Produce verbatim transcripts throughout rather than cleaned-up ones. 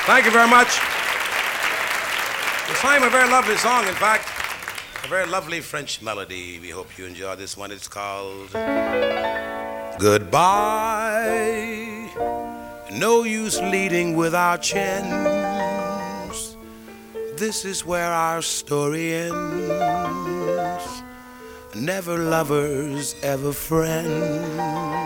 Thank you very much. We sang a very lovely song, in fact, a very lovely French melody. We hope you enjoy this one. It's called Goodbye. No use leading with our chins. This is where our story ends. Never lovers, ever friends.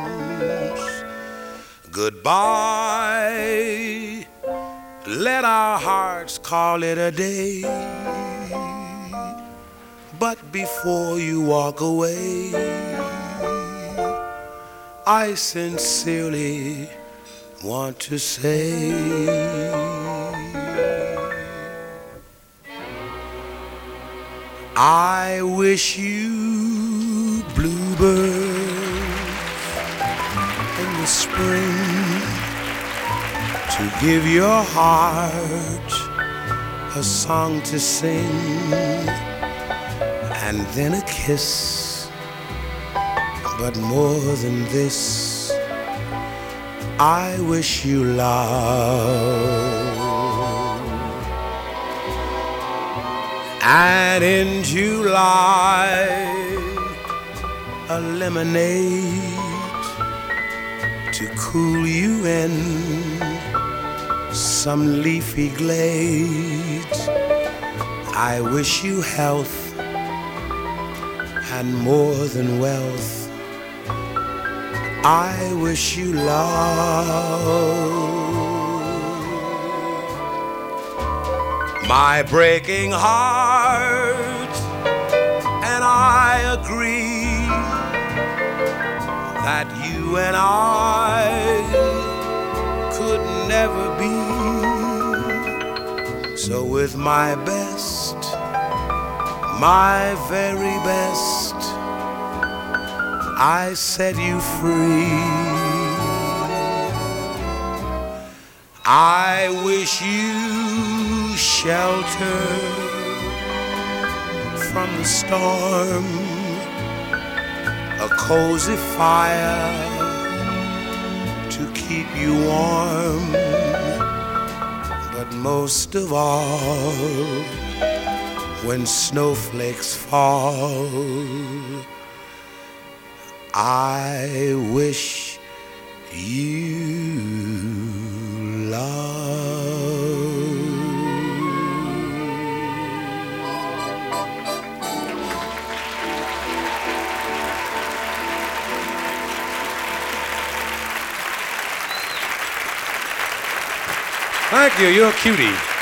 Goodbye. Let our hearts call it a day. But before you walk away, I sincerely want to say, I wish you bluebirds in the spring to give your heart a song to sing, and then a kiss. But more than this, I wish you love. And in July, a lemonade to cool you in some leafy glades. I wish you health and more than wealth. I wish you love. My breaking heart and I agree that you and I could never be. So with my best, my very best, I set you free. I wish you shelter from the storm, a cozy fire to keep you warm, but most of all, when snowflakes fall, I wish you love. Thank you, you're a cutie.